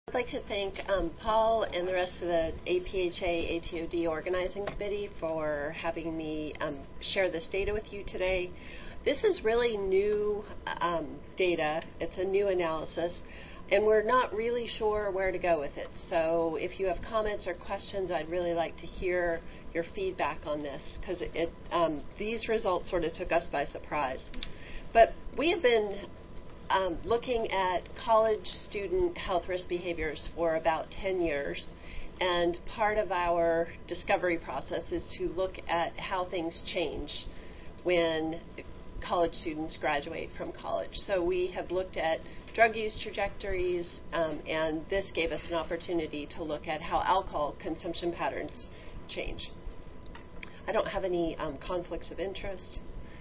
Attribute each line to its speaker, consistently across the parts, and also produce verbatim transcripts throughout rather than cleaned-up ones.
Speaker 1: I'd like to thank um, Paul and the rest of the A P H A A T O D organizing committee for having me um, share this data with you today. This is really new um, data. It's a new analysis, and we're not really sure where to go with it. So if you have comments or questions, I'd really like to hear your feedback on this, because it, it, um, these results sort of took us by surprise. But we have been Um, looking at college student health risk behaviors for about ten years, and part of our discovery process is to look at how things change when college students graduate from college. So we have looked at drug use trajectories, um, and this gave us an opportunity to look at how alcohol consumption patterns change. I don't have any um, conflicts of interest.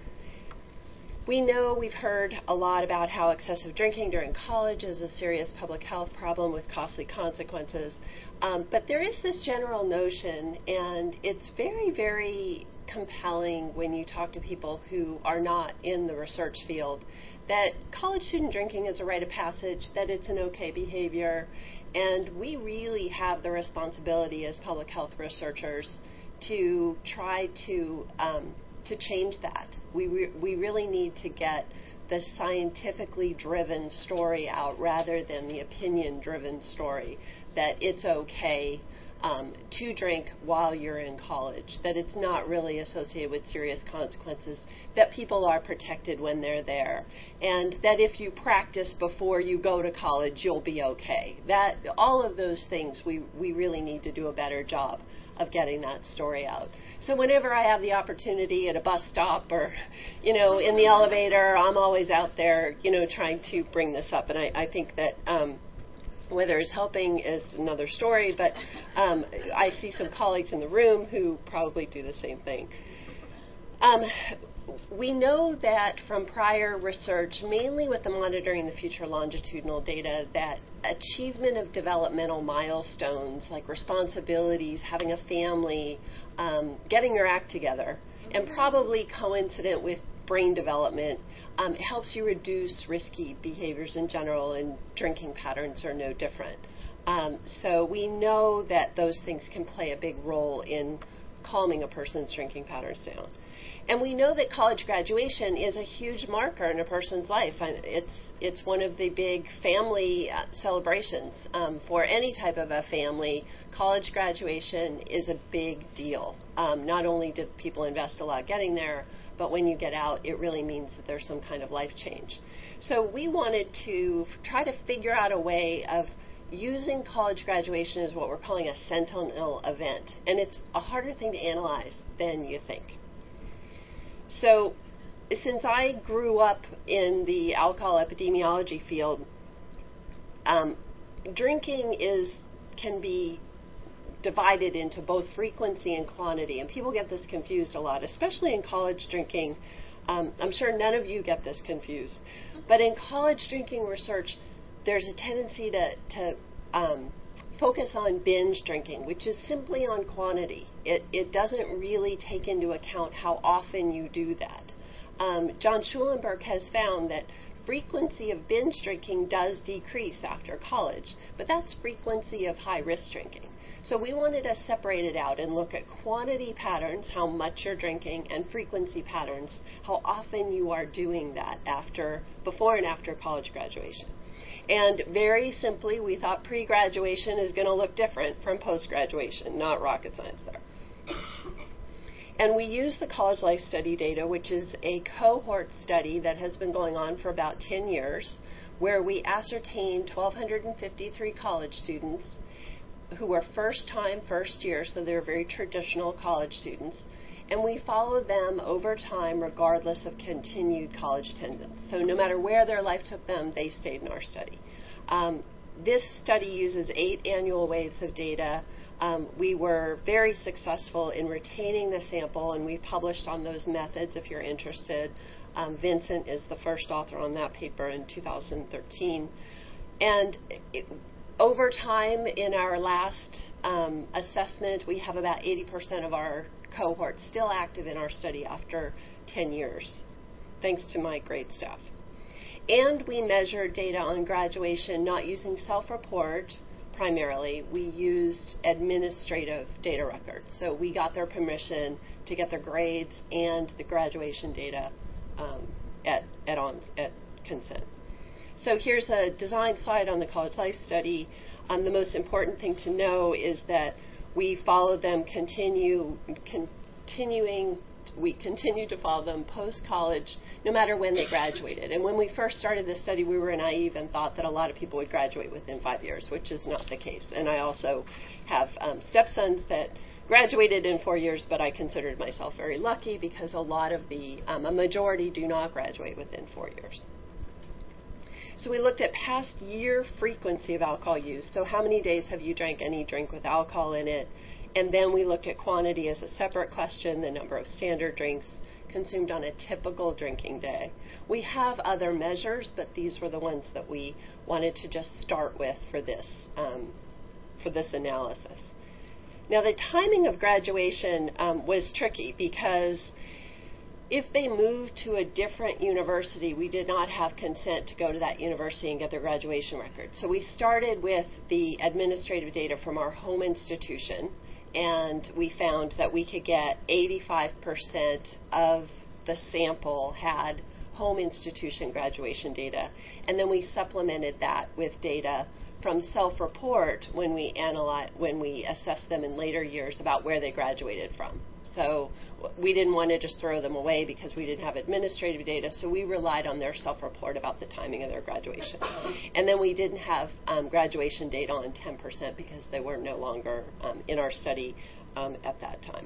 Speaker 1: We know, we've heard a lot about how excessive drinking during college is a serious public health problem with costly consequences. Um, but there is this general notion, and it's very, very compelling when you talk to people who are not in the research field, that college student drinking is a rite of passage, that it's an okay behavior, and we really have the responsibility as public health researchers to try to um, to change that. We, re we really need to get the scientifically driven story out rather than the opinion driven story that it's okay um, to drink while you're in college, that it's not really associated with serious consequences, that people are protected when they're there, and that if you practice before you go to college, you'll be okay. That, all of those things, we, we really need to do a better job of getting that story out. So whenever I have the opportunity at a bus stop or, you know, in the elevator, I'm always out there, you know, trying to bring this up. And I, I think that um, whether it's helping is another story, but um, I see some colleagues in the room who probably do the same thing. Um, we know that from prior research, mainly with the Monitoring the Future longitudinal data, that achievement of developmental milestones like responsibilities, having a family, um, getting your act together, and probably coincident with brain development, um, helps you reduce risky behaviors in general, and drinking patterns are no different. Um, so we know that those things can play a big role in calming a person's drinking patterns down. And we know that college graduation is a huge marker in a person's life. It's, it's one of the big family uh, celebrations um, for any type of a family. College graduation is a big deal. Um, not only do people invest a lot getting there, but when you get out, it really means that there's some kind of life change. So we wanted to try to figure out a way of using college graduation as what we're calling a sentinel event. And it's a harder thing to analyze than you think. So since I grew up in the alcohol epidemiology field, um, drinking is can be divided into both frequency and quantity. And people get this confused a lot, especially in college drinking. Um, I'm sure none of you get this confused. But in college drinking research, there's a tendency to, to um, focus on binge drinking, which is simply on quantity. It, it doesn't really take into account how often you do that. Um, John Schulenberg has found that frequency of binge drinking does decrease after college, but that's frequency of high-risk drinking. So we wanted to separate it out and look at quantity patterns, how much you're drinking, and frequency patterns, how often you are doing that after, before and after college graduation. And very simply, we thought pre-graduation is going to look different from post-graduation, not rocket science there. And we used the College Life Study data, which is a cohort study that has been going on for about ten years, where we ascertained one thousand two hundred fifty-three college students who were first-time, first year, so they're very traditional college students, and we followed them over time regardless of continued college attendance. So no matter where their life took them, they stayed in our study. Um, this study uses eight annual waves of data. Um, we were very successful in retaining the sample, and we published on those methods if you're interested. Um, Vincent is the first author on that paper in two thousand thirteen. And it, over time, in our last um, assessment, we have about eighty percent of our cohort still active in our study after ten years, thanks to my great staff. And we measured data on graduation not using self-report, primarily, we used administrative data records. So we got their permission to get their grades and the graduation data um, at, at, on, at consent. So here's a design slide on the College Life Study. Um, the most important thing to know is that we followed them continue, continuing, we continue to follow them post-college, no matter when they graduated. And when we first started this study, we were naive and thought that a lot of people would graduate within five years, which is not the case. And I also have um, stepsons that graduated in four years, but I considered myself very lucky because a lot of the, um, a majority do not graduate within four years. So we looked at past year frequency of alcohol use. So how many days have you drank any drink with alcohol in it? And then we looked at quantity as a separate question, the number of standard drinks consumed on a typical drinking day. We have other measures, but these were the ones that we wanted to just start with for this, um, for this analysis. Now, the timing of graduation um, was tricky because if they moved to a different university, we did not have consent to go to that university and get their graduation record. So we started with the administrative data from our home institution, and we found that we could get eighty-five percent of the sample had home institution graduation data, and then we supplemented that with data from self-report when we analyze, when we assessed them in later years about where they graduated from. So we didn't want to just throw them away because we didn't have administrative data, so we relied on their self-report about the timing of their graduation. And then we didn't have um, graduation data on ten percent because they were no longer um, in our study um, at that time.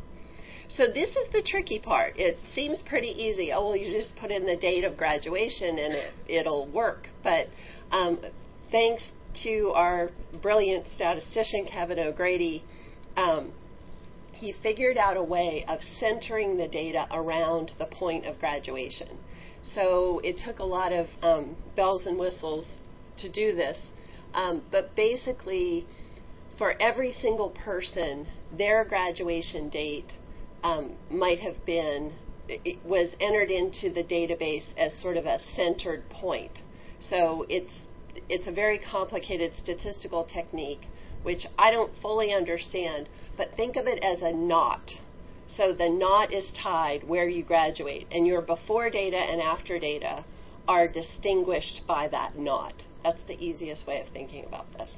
Speaker 1: So this is the tricky part. It seems pretty easy. Oh, well, you just put in the date of graduation and it, it'll work. But um, thanks to our brilliant statistician, Kevin O'Grady, um, he figured out a way of centering the data around the point of graduation. So it took a lot of um, bells and whistles to do this, um, but basically for every single person, their graduation date um, might have been, it was entered into the database as sort of a centered point. So it's, it's a very complicated statistical technique, which I don't fully understand, but think of it as a knot. So the knot is tied where you graduate, and your before data and after data are distinguished by that knot. That's the easiest way of thinking about this.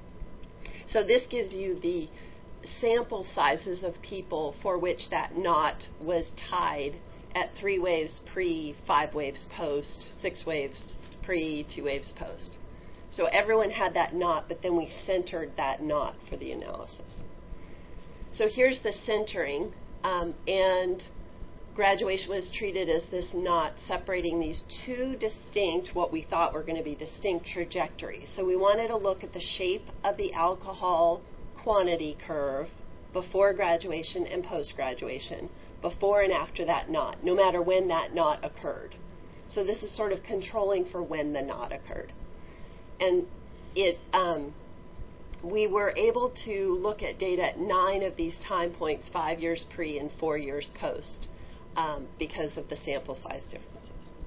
Speaker 1: So this gives you the sample sizes of people for which that knot was tied at three waves pre, five waves post, six waves pre, two waves post. So everyone had that knot, but then we centered that knot for the analysis. So here's the centering, um, and graduation was treated as this knot separating these two distinct, what we thought were going to be distinct trajectories. So we wanted to look at the shape of the alcohol quantity curve before graduation and post-graduation, before and after that knot, no matter when that knot occurred. So this is sort of controlling for when the knot occurred. And it, um, we were able to look at data at nine of these time points, five years pre and four years post, um, because of the sample size differences.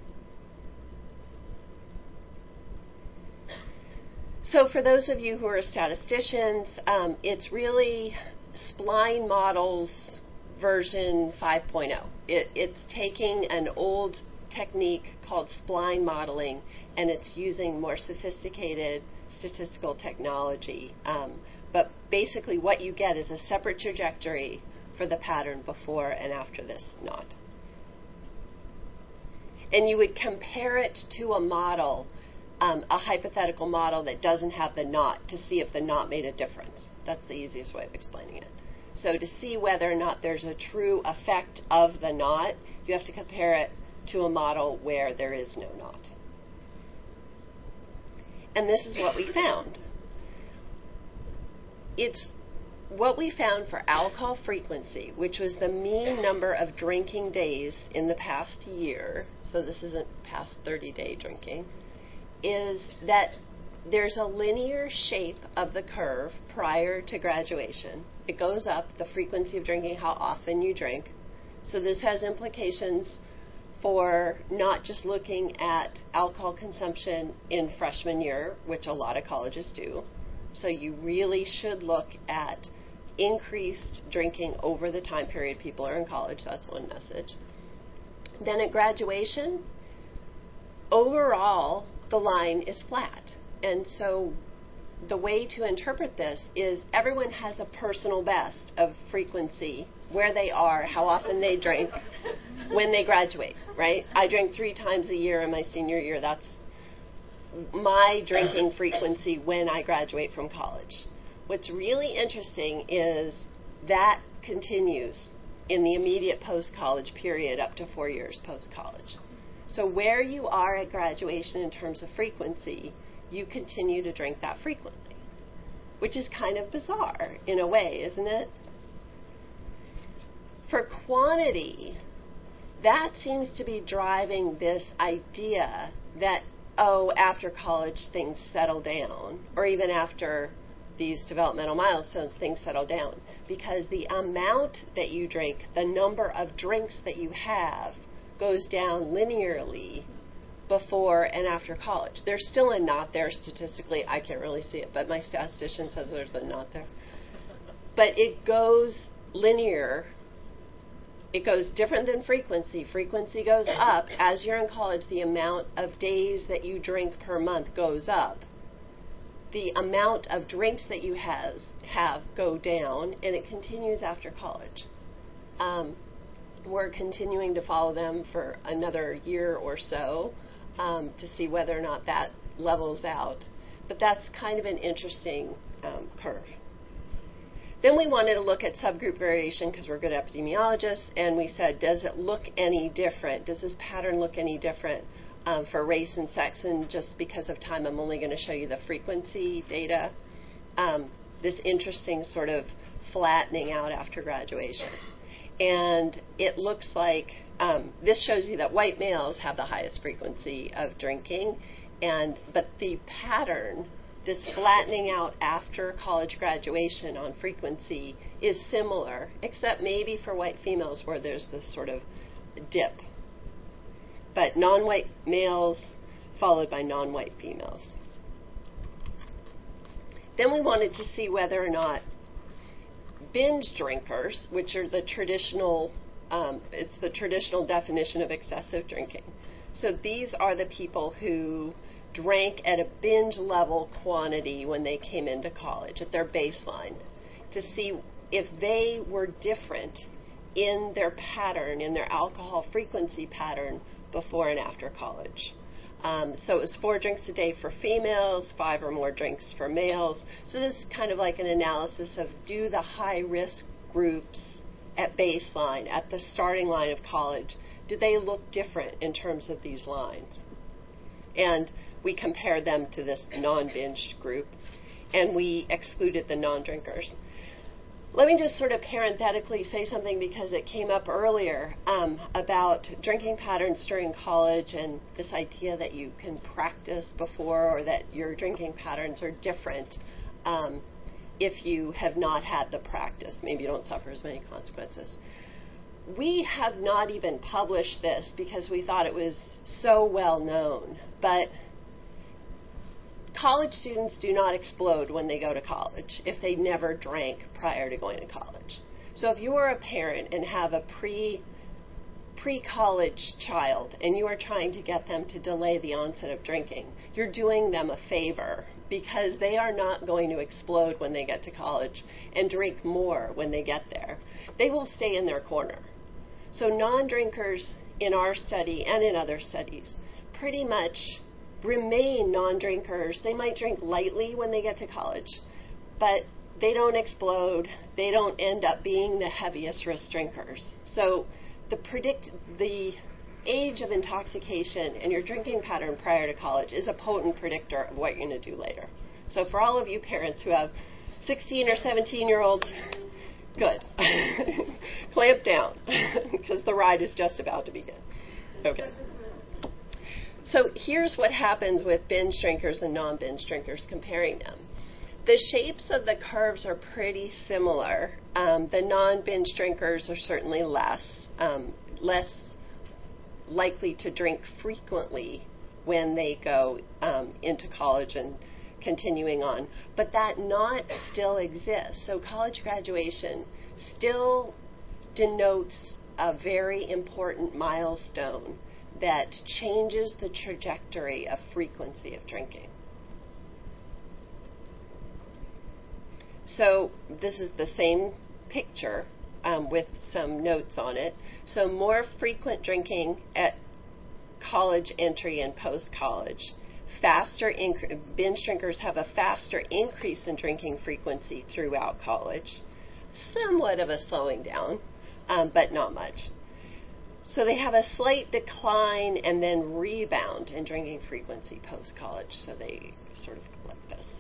Speaker 1: So for those of you who are statisticians, um, it's really Spline Models version five point oh. It, it's taking an old technique called spline modeling, and it's using more sophisticated statistical technology. Um, but basically what you get is a separate trajectory for the pattern before and after this knot. And you would compare it to a model, um, a hypothetical model that doesn't have the knot, to see if the knot made a difference. That's the easiest way of explaining it. So to see whether or not there's a true effect of the knot, you have to compare it to a model where there is no knot. And this is what we found. It's what we found for alcohol frequency, which was the mean number of drinking days in the past year, so this isn't past thirty-day drinking, is that there's a linear shape of the curve prior to graduation. It goes up, the frequency of drinking, how often you drink. So this has implications for not just looking at alcohol consumption in freshman year, which a lot of colleges do, So you really should look at increased drinking over the time period people are in college. That's one message. Then at graduation, overall, the line is flat. And so the way to interpret this is everyone has a personal best of frequency, where they are, how often they drink, when they graduate, right? I drink three times a year in my senior year. That's my drinking frequency when I graduate from college. What's really interesting is that continues in the immediate post-college period up to four years post-college. So where you are at graduation in terms of frequency, you continue to drink that frequently, which is kind of bizarre in a way, isn't it? For quantity, that seems to be driving this idea that, oh, after college things settle down, or even after these developmental milestones, things settle down, because the amount that you drink, the number of drinks that you have, goes down linearly before and after college. There's still a knot there statistically. I can't really see it, but my statistician says there's a knot there. But it goes linear. It goes different than frequency. Frequency goes up. As you're in college, the amount of days that you drink per month goes up. The amount of drinks that you has, have go down, and it continues after college. Um, we're continuing to follow them for another year or so um, to see whether or not that levels out. But that's kind of an interesting um, curve. Then we wanted to look at subgroup variation because we're good epidemiologists, and we said, does it look any different? Does this pattern look any different um, for race and sex? And just because of time, I'm only going to show you the frequency data. Um, this interesting sort of flattening out after graduation. And it looks like, um, this shows you that white males have the highest frequency of drinking, and but the pattern, this flattening out after college graduation on frequency, is similar, except maybe for white females where there's this sort of dip. But non-white males followed by non-white females. Then we wanted to see whether or not binge drinkers, which are the traditional, um, it's the traditional definition of excessive drinking. So these are the people who drank at a binge level quantity when they came into college, at their baseline, to see if they were different in their pattern, in their alcohol frequency pattern before and after college. Um, so it was four drinks a day for females, five or more drinks for males. So this is kind of like an analysis of, do the high-risk groups at baseline, at the starting line of college, do they look different in terms of these lines? And we compared them to this non-binge group, and we excluded the non-drinkers. Let me just sort of parenthetically say something, because it came up earlier um, about drinking patterns during college and this idea that you can practice before, or that your drinking patterns are different um, if you have not had the practice. Maybe you don't suffer as many consequences. We have not even published this because we thought it was so well known, but college students do not explode when they go to college if they never drank prior to going to college. So if you are a parent and have a pre, pre-college child and you are trying to get them to delay the onset of drinking, you're doing them a favor, because they are not going to explode when they get to college and drink more when they get there. They will stay in their corner. So non-drinkers in our study and in other studies pretty much remain non-drinkers. They might drink lightly when they get to college, but they don't explode. They don't end up being the heaviest risk drinkers. So the predict the age of intoxication and your drinking pattern prior to college is a potent predictor of what you're going to do later. So for all of you parents who have sixteen or seventeen year olds, good. Clamp down, because the ride is just about to begin. Okay. So here's what happens with binge drinkers and non-binge drinkers, comparing them. The shapes of the curves are pretty similar. Um, the non-binge drinkers are certainly less, um, less likely to drink frequently when they go um, into college and continuing on. But that knot still exists. So college graduation still denotes a very important milestone that changes the trajectory of frequency of drinking. So this is the same picture um, with some notes on it. So more frequent drinking at college entry and post-college. Faster inc- binge drinkers have a faster increase in drinking frequency throughout college. Somewhat of a slowing down, um, but not much. So they have a slight decline and then rebound in drinking frequency post-college. So they sort of go like this.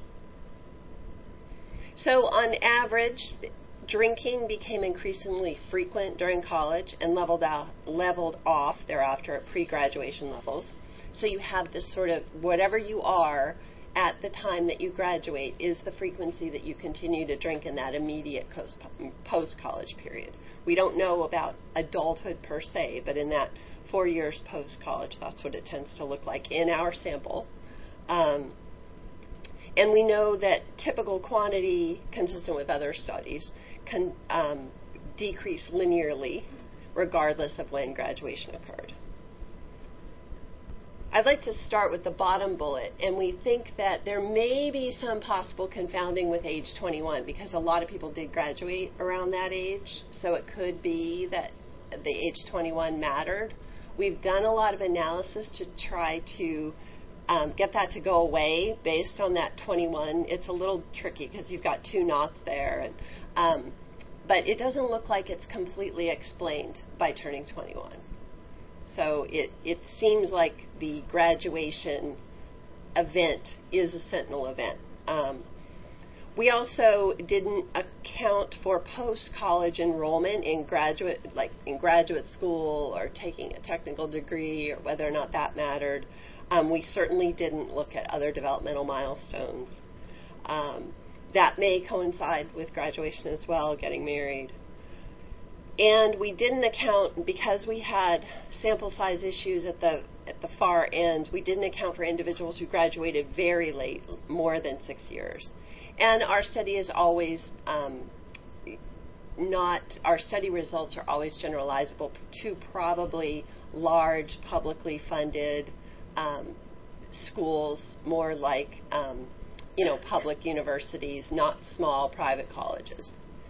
Speaker 1: So on average, drinking became increasingly frequent during college and leveled out, leveled off thereafter at pre-graduation levels. So you have this sort of whatever you are at the time that you graduate is the frequency that you continue to drink in that immediate post-college period. We don't know about adulthood per se, but in that four years post-college, that's what it tends to look like in our sample. Um, and we know that typical quantity, consistent with other studies, can um, decrease linearly regardless of when graduation occurred. I'd like to start with the bottom bullet, and we think that there may be some possible confounding with age twenty-one because a lot of people did graduate around that age, so it could be that the age twenty-one mattered. We've done a lot of analysis to try to um, get that to go away based on that twenty-one. It's a little tricky because you've got two knots there, and, um, but it doesn't look like it's completely explained by turning twenty-one. So it, it seems like the graduation event is a sentinel event. Um, we also didn't account for post-college enrollment in graduate, like in graduate school or taking a technical degree or whether or not that mattered. Um, we certainly didn't look at other developmental milestones. Um, that may coincide with graduation as well, getting married. And we didn't account, because we had sample size issues at the at the far end, we didn't account for individuals who graduated very late, more than six years. And our study is always um, not, our study results are always generalizable to probably large, publicly funded um, schools, more like, um, you know, public universities, not small private colleges.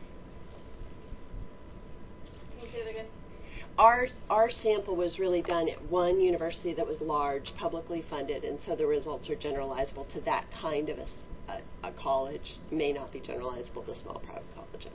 Speaker 1: Our, our sample was really done at one university that was large, publicly funded, and so the results are generalizable to that kind of a, a, a college. May not be generalizable to small private colleges.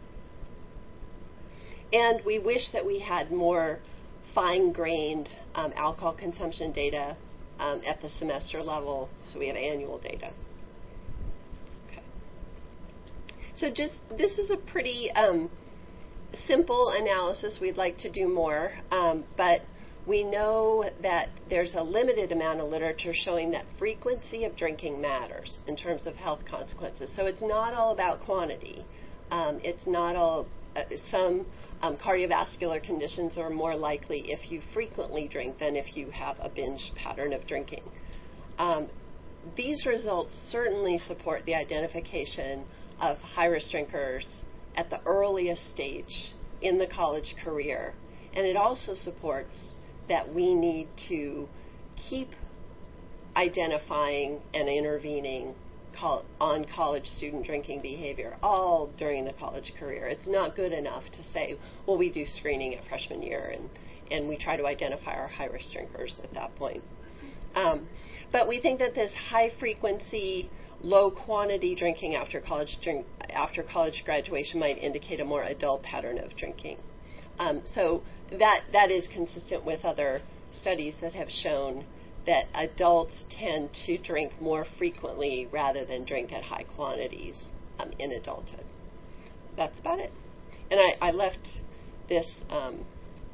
Speaker 1: And we wish that we had more fine-grained um, alcohol consumption data um, at the semester level, so we have annual data. Okay. So just, this is a pretty um, simple analysis. We'd like to do more, um, but we know that there's a limited amount of literature showing that frequency of drinking matters in terms of health consequences. So it's not all about quantity. Um, it's not all, uh, some um, cardiovascular conditions are more likely if you frequently drink than if you have a binge pattern of drinking. Um, these results certainly support the identification of high-risk drinkers at the earliest stage in the college career. And it also supports that we need to keep identifying and intervening col- on college student drinking behavior all during the college career. It's not good enough to say, well, we do screening at freshman year and, and we try to identify our high-risk drinkers at that point. Um, but we think that this high-frequency, low-quantity drinking after college drink, after college graduation might indicate a more adult pattern of drinking. Um, so that that is consistent with other studies that have shown that adults tend to drink more frequently rather than drink at high quantities um, in adulthood. That's about it. And I, I left this, um,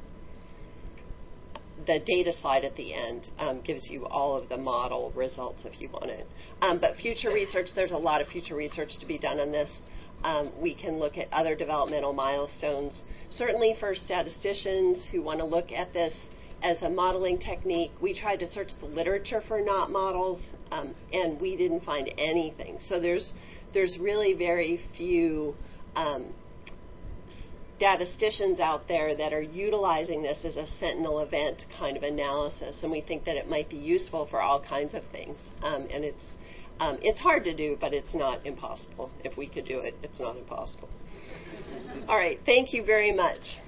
Speaker 1: the data slide at the end um, gives you all of the model results if you want it. Um, but future research, there's a lot of future research to be done on this. Um, we can look at other developmental milestones. Certainly for statisticians who want to look at this as a modeling technique. We tried to search the literature for knot models, um, and we didn't find anything. So there's there's really very few um, statisticians out there that are utilizing this as a sentinel event kind of analysis, and we think that it might be useful for all kinds of things. Um, and it's um, it's hard to do, but it's not impossible. If we could do it, it's not impossible. All right, thank you very much.